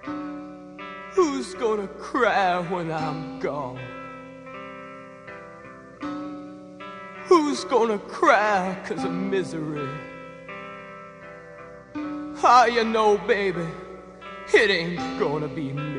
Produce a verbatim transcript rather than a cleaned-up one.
Who's gonna cry when I'm gone? Who's gonna cry 'cause of misery? How you know, baby, it ain't gonna be me.